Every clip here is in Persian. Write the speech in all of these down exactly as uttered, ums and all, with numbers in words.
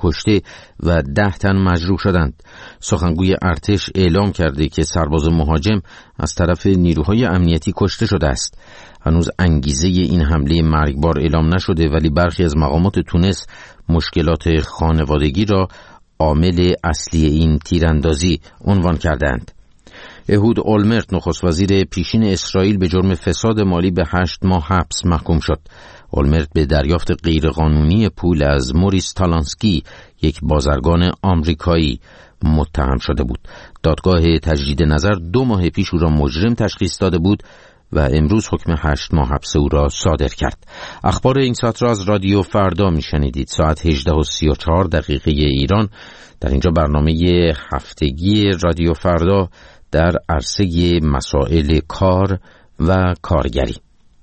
کشته و ده تن مجروح شدند. سخنگوی ارتش اعلام کرده که سرباز مهاجم از طرف نیروهای امنیتی کشته شده است. هنوز انگیزه این حمله مرگبار اعلام نشده، ولی برخی از مقامات تونس مشکلات خانوادگی را عامل اصلی این تیراندازی عنوان کردند. اهود اولمرت نخست وزیر پیشین اسرائیل به جرم فساد مالی به هشت ماه حبس محکوم شد. اولمرت به دریافت غیرقانونی پول از موریس تالانسکی، یک بازرگان آمریکایی، متهم شده بود. دادگاه تجدید نظر دو ماه پیش او را مجرم تشخیص داده بود و امروز حکم هشت ماه حبس او را صادر کرد. اخبار این ساعت را از رادیو فردا میشنیدید. ساعت هجده و سی و چهار دقیقه ایران. در اینجا برنامه هفتگی رادیو فردا در عرصه مسائل کار و کارگری.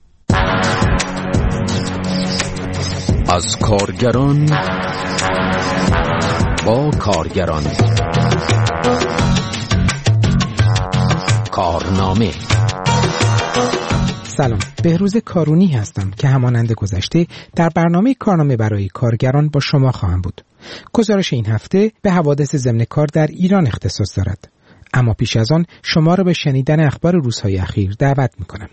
از کارگران با کارگران، کارنامه. سلام، بهروز کارونی هستم که همانند گذشته در برنامه کارنامه برای کارگران با شما خواهم بود. گزارش این هفته به حوادث ضمن کار در ایران اختصاص دارد. اما پیش از آن شما را به شنیدن اخبار روزهای اخیر دعوت می‌کنم.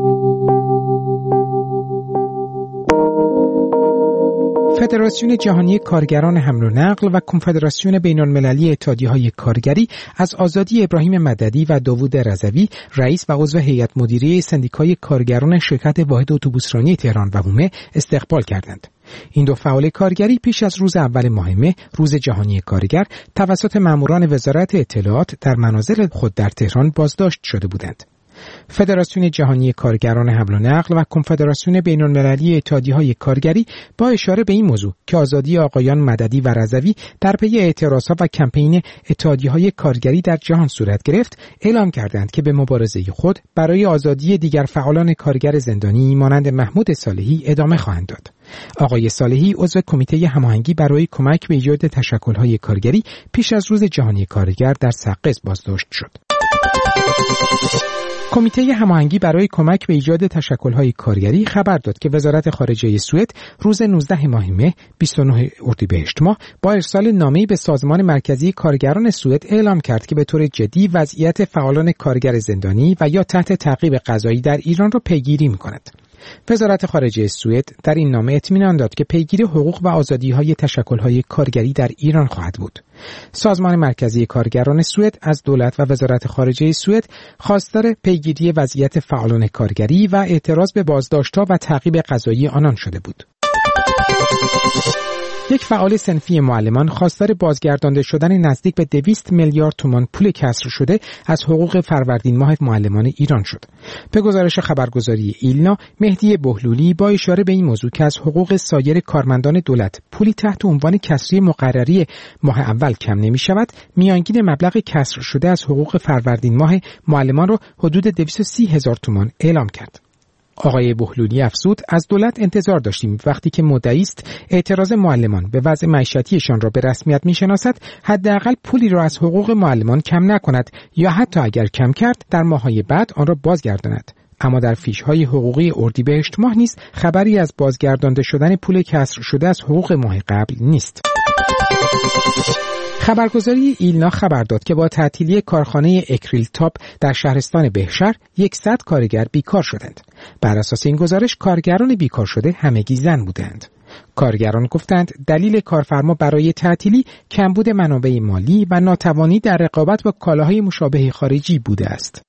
فدراسیون جهانی کارگران حمل و نقل و کنفدراسیون بین‌المللی اتحادیه‌های کارگری از آزادی ابراهیم مددی و داوود رضوی، رئیس و عضو هیئت مدیره سندیکای کارگران شرکت واحد اتوبوسرانی تهران و بومه استقبال کردند. این دو فعال کارگری پیش از روز اول ماه مه، روز جهانی کارگر، توسط ماموران وزارت اطلاعات در منازل خود در تهران بازداشت شده بودند. فدراسیون جهانی کارگران حمل و نقل و کنفدراسیون بین‌المللی اتحادیه‌های کارگری با اشاره به این موضوع که آزادی آقایان مددی و رضوی در پی اعتراضات و کمپین اتحادیه‌های کارگری در جهان صورت گرفت، اعلام کردند که به مبارزه خود برای آزادی دیگر فعالان کارگر زندانی مانند محمود صالحی ادامه خواهند داد. آقای صالحی عضو کمیته هماهنگی برای کمک به ایجاد تشکل‌های کارگری پیش از روز جهانی کارگر در سقز بازداشت شد. کمیته هماهنگی برای کمک به ایجاد تشکل‌های کارگری خبر داد که وزارت خارجه سوئد روز نوزده ماه مه بیست و نه اردیبهشت ماه با ارسال نامه‌ای به سازمان مرکزی کارگران سوئد اعلام کرد که به طور جدی وضعیت فعالان کارگر زندانی و یا تحت تعقیب قضایی در ایران را پیگیری می‌کند. وزارت خارجه سوئد در این نامه اطمینان داد که پیگیری حقوق و آزادی‌های تشکل‌های کارگری در ایران خواهد بود. سازمان مرکزی کارگران سوئد از دولت و وزارت خارجه سوئد خواستار پیگیری وضعیت فعالان کارگری و اعتراض به بازداشت‌ها و تعقیب قضایی آنان شده بود. یک فعال صنفی معلمان خواستار بازگردانده شدن نزدیک به دویست میلیارد تومان پول کسر شده از حقوق فروردین ماه معلمان ایران شد. به گزارش خبرگزاری ایلنا، مهدی بهلولی با اشاره به این موضوع که از حقوق سایر کارمندان دولت پولی تحت عنوان کسری مقرری ماه اول کم نمی شود، میانگین مبلغ کسر شده از حقوق فروردین ماه معلمان را حدود دویست و سی هزار تومان اعلام کرد. آقای بهلولی افزود از دولت انتظار داشتیم وقتی که مدعی است اعتراض معلمان به وضع معیشتیشان را به رسمیت میشناسد، حداقل پولی را از حقوق معلمان کم نکند یا حتی اگر کم کرد در ماه‌های بعد آن را بازگرداند. اما در فیش‌های حقوقی اردیبهشت ماه نیز خبری از بازگردانده شدن پول کسر شده از حقوق ماه قبل نیست. خبرگزاری ایلنا خبر داد که با تعطیلی کارخانه اکریل تاپ در شهرستان بهشهر صد کارگر بیکار شدند. بر اساس این گزارش کارگران بیکار شده همگی زن بودند. کارگران گفتند دلیل کارفرما برای تعطیلی کمبود منابع مالی و ناتوانی در رقابت با کالاهای مشابه خارجی بوده است.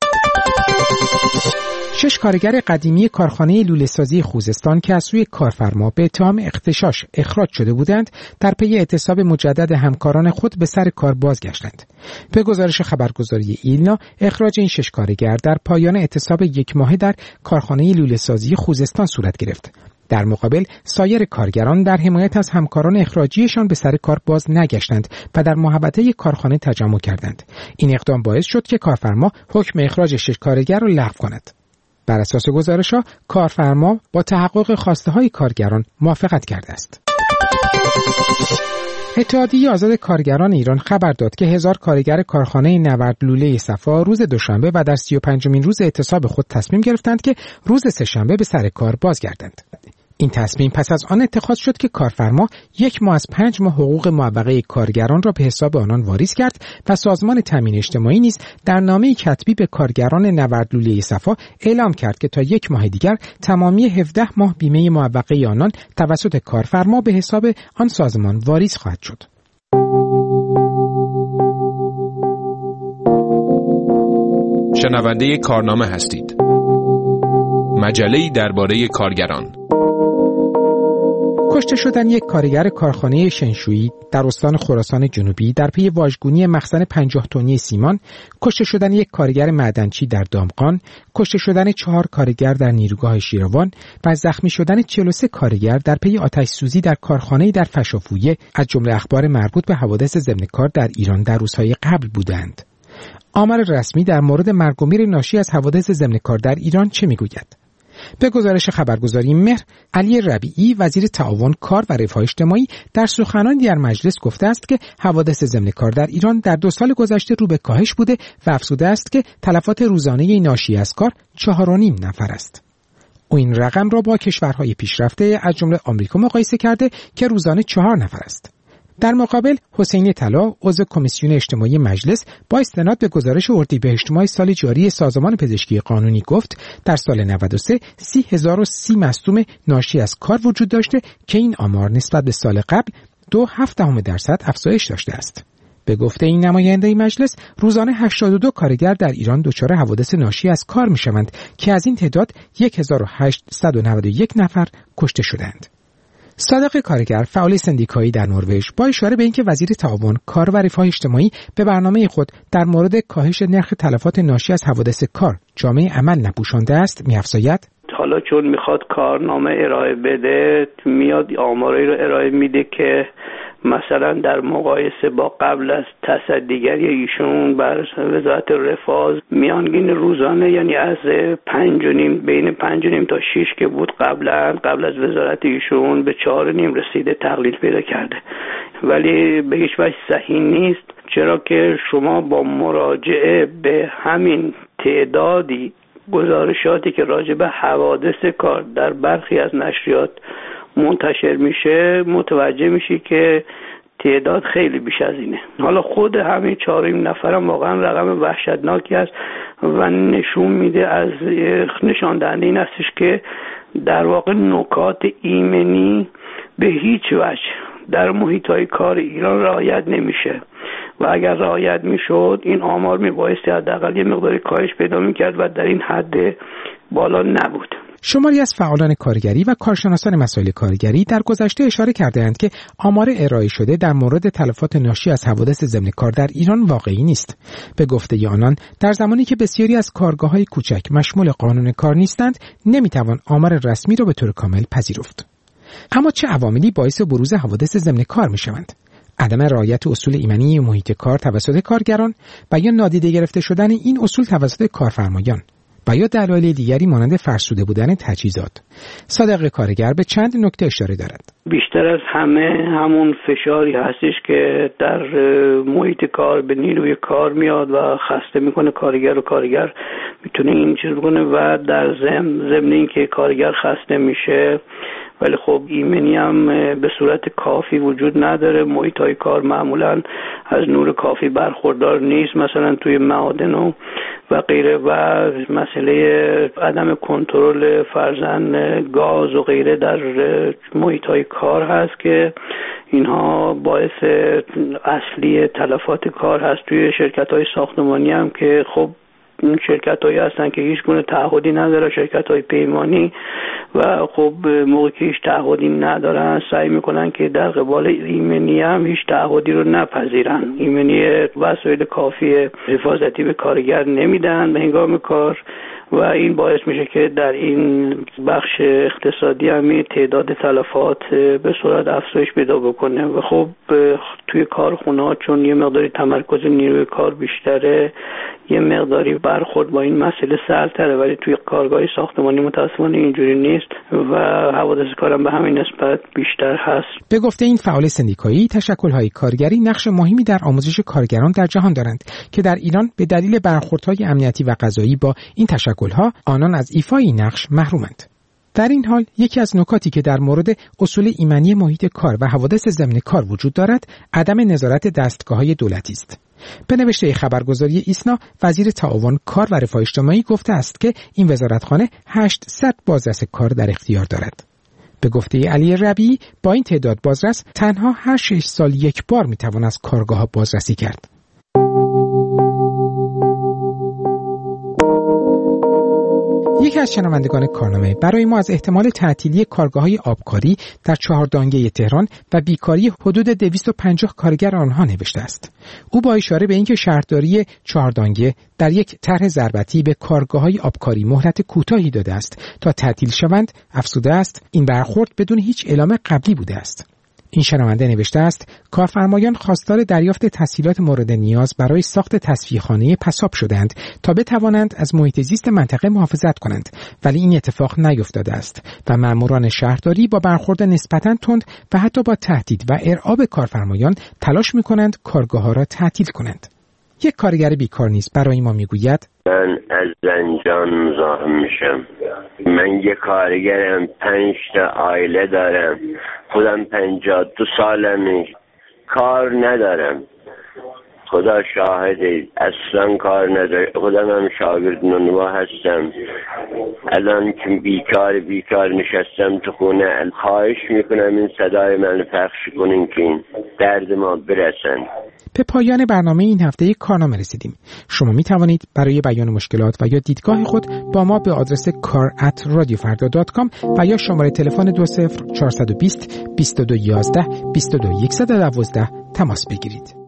شش کارگر قدیمی کارخانه لوله‌سازی خوزستان که از سوی کارفرما به اتهام اغتشاش اخراج شده بودند، در پی اعتصاب مجدد همکاران خود به سر کار بازگشتند. به گزارش خبرگزاری ایلنا، اخراج این شش کارگر در پایان اعتصاب یک ماهه در کارخانه لوله‌سازی خوزستان صورت گرفت. در مقابل سایر کارگران در حمایت از همکاران اخراجیشان به سر کار باز نگشتند و در محوطه کارخانه تجمع کردند. این اقدام باعث شد که کارفرما حکم اخراج شش کارگر را لغو کند. بر اساس گزارش‌ها کارفرما با تحقق خواسته‌های کارگران موافقت کرده است. اتحادیه آزاد کارگران ایران خبر داد که هزار کارگر کارخانه نورد لوله صفا روز دوشنبه و در سی و پنجمین روز اعتصاب خود تصمیم گرفتند که روز سه‌شنبه به سر کار بازگردند. این تصمیم پس از آن اتخاذ شد که کارفرما یک ماه از پنج ماه حقوق معوقه کارگران را به حساب آنان واریز کرد و سازمان تامین اجتماعی نیز در نامه کتبی به کارگران نورد لوله صفا اعلام کرد که تا یک ماه دیگر تمامی هفده ماه بیمه معوقه آنان توسط کارفرما به حساب آن سازمان واریز خواهد شد. شنونده کارنامه هستید. مجله‌ای درباره کارگران. کشته شدن یک کارگر کارخانه شنشویی در استان خراسان جنوبی در پی واژگونی مخزن پنجاه تنی سیمان، کشته شدن یک کارگر معدنچی در دامغان، کشته شدن چهار کارگر در نیروگاه شیروان و زخمی شدن چهل و سه کارگر در پی آتش سوزی در کارخانه‌ای در فشافویه از جمله اخبار مربوط به حوادث ضمن کار در ایران در روزهای قبل بودند. آمار رسمی در مورد مرگ و میر ناشی از حوادث ضمن کار در ایران چه میگوید؟ به گزارش خبرگزاری مهر، علی ربیعی وزیر تعاون کار و رفاه اجتماعی در سخنرانی در مجلس گفته است که حوادث ضمن کار در ایران در دو سال گذشته رو به کاهش بوده و افزوده است که تلفات روزانه ناشی از کار چهار و نیم نفر است. او این رقم را با کشورهای پیشرفته از جمله آمریکا مقایسه کرده که روزانه چهار نفر است. در مقابل حسین طلا عضو کمیسیون اجتماعی مجلس با استناد به گزارش اردیبهشت ماه سال جاری سازمان پزشکی قانونی گفت در سال نود و سه سی هزار و سی مصدوم ناشی از کار وجود داشته که این آمار نسبت به سال قبل دو هفت دهم درصد افزایش داشته است. به گفته این نماینده مجلس روزانه هشتاد و دو کارگر در ایران دچار حوادث ناشی از کار می‌شوند که از این تعداد هزار و هشتصد و نود و یک نفر کشته شدند. صادق کارگر فعال سندیکایی در نروژ با اشاره به اینکه وزیر تعاون کار و رفاه اجتماعی به برنامه خود در مورد کاهش نرخ تلفات ناشی از حوادث کار جامعه عمل نپوشانده است می‌افزاید حالا چون میخواد کارنامه ارائه بده میاد آماری رو ارائه میده که مثلا در مقایسه با قبل از تصدیگری ایشون بر وزارت رفاه میانگین روزانه یعنی از پنج و نیم بین پنج و نیم تا شش که بود قبلا قبل از وزارت ایشون به چهار و نیم رسیده تقلیل پیدا کرده، ولی به هیچ وجه صحیح نیست، چرا که شما با مراجعه به همین تعدادی گزارشاتی که راجع به حوادث کار در برخی از نشریات منتشر میشه متوجه میشی که تعداد خیلی بیش از اینه. حالا خود همین چهاریم نفرم واقعا رقم وحشتناکی است و نشون میده از نشان دهنده این هستش که در واقع نکات ایمنی به هیچ وجه در محیط‌های کار ایران رعایت نمیشه و اگر رعایت میشد این آمار میبایستی حداقل یه مقداری کاهش پیدا میکرد و در این حد بالا نبود. شماری از فعالان کارگری و کارشناسان مسائل کارگری در گذشته اشاره کردند که آمار ارائه شده در مورد تلفات ناشی از حوادث ضمن کار در ایران واقعی نیست. به گفته آنان در زمانی که بسیاری از کارگاه‌های کوچک مشمول قانون کار نیستند نمیتوان آمار رسمی را به طور کامل پذیرفت. اما چه عواملی باعث بروز حوادث ضمن کار میشوند؟ عدم رعایت اصول ایمنی محیط کار توسط کارگران و یا نادیده گرفته شدن این اصول توسط کارفرمایان و یا دلایل دیگری مانند فرسوده بودن تجهیزات. صادق کارگر به چند نکته اشاره دارد. بیشتر از همه همون فشاری هستش که در محیط کار به نیروی کار میاد و خسته میکنه کارگر و کارگر میتونه این چیز بکنه و در ضمن ضمن اینکه کارگر خسته میشه ولی خب ایمنی هم به صورت کافی وجود نداره. محیط‌های کار معمولاً از نور کافی برخوردار نیست، مثلا توی معادن و و غیره، و مسئله عدم کنترل فرزن گاز و غیره در محیط‌های کار هست که اینها باعث اصلی تلفات کار هست. توی شرکت‌های ساختمانی هم که خب این شرکت‌هایی هستن که هیچ گونه تعهدی نداره، شرکت‌های پیمانی، و خب موقعی که هیچ تعهدی ندارن سعی میکنن که در قبال ایمنی هم هیچ تعهدی رو نپذیرن. ایمنی وسایل کافی حفاظتی به کارگر نمیدن به هنگام کار و این باعث میشه که در این بخش اقتصادی هم تعداد تلفات به صورت افزایش پیدا بکنه و خب توی کارخونه‌ها چون یه مقداری تمرکز نیروی کار بیشتره یه مقداری برخورد با این مسئله سهل‌تره، ولی توی کارگاه ساختمانی متأسفانه اینجوری نیست و حوادث کارم به همین نسبت بیشتر هست. به گفته این فعال سندیکایی تشکل‌های کارگری نقش مهمی در آموزش کارگران در جهان دارند که در ایران به دلیل برخوردهای امنیتی و قضایی با این تشکل‌ها آنان از ایفای این نقش محرومند. در این حال یکی از نکاتی که در مورد اصول ایمنی محیط کار و حوادث ضمن کار وجود دارد، عدم نظارت دستگاه‌های دولتی است. به نوشته خبرگزاری ایسنا، وزیر تعاون کار و رفاه اجتماعی گفته است که این وزارتخانه هشتصد بازرس کار در اختیار دارد. به گفته علی ربیعی، با این تعداد بازرس تنها هر شش سال یک بار میتوان از کارگاه‌ها بازرسی کرد. یکی از شنوندگان کارنامه برای ما از احتمال تعطیلی کارگاه‌های آبکاری در چهاردانگه تهران و بیکاری حدود دویست و پنجاه کارگر آنها نوشته است. او با اشاره به اینکه شهرداری چهاردانگه در یک طرح ضربتی به کارگاه‌های آبکاری مهلت کوتاهی داده است تا تعطیل شوند، افزوده است این برخورد بدون هیچ اعلام قبلی بوده است. این شنونده نوشته است کارفرمایان خواستار دریافت تسهیلات مورد نیاز برای ساخت تصفیه‌خانه پساب شدند تا بتوانند از محیط زیست منطقه محافظت کنند، ولی این اتفاق نیفتاده است و ماموران شهرداری با برخورد نسبتاً تند و حتی با تهدید و ارعاب کارفرمایان تلاش می‌کنند کارگاه‌ها را تعطیل کنند. یک کارگر بیکار نیز برای ما میگوید من از زنجان مزاحم میشم. من یک کارگرم، پنج تا عائله دارم، خودم پنجاه دو سالمه، کار ندارم. خدا شاهده اصلا کار ندارم. خودم هم شاگرد نونوا هستم. الان که بیکار بیکار نشستم تو خونه. خواهش میکنم این صدای من پخش کنین که این درد ما برسن. به پایان برنامه این هفته کارنامه رسیدیم. شما می توانید برای بیان مشکلات و یا دیدگاه خود با ما به آدرس کار ات رادیو فردا دات کام و یا شماره تلفن دو صفر چهارصد و بیست بیست و دو یازده بیست و دو صد و دوازده تماس بگیرید.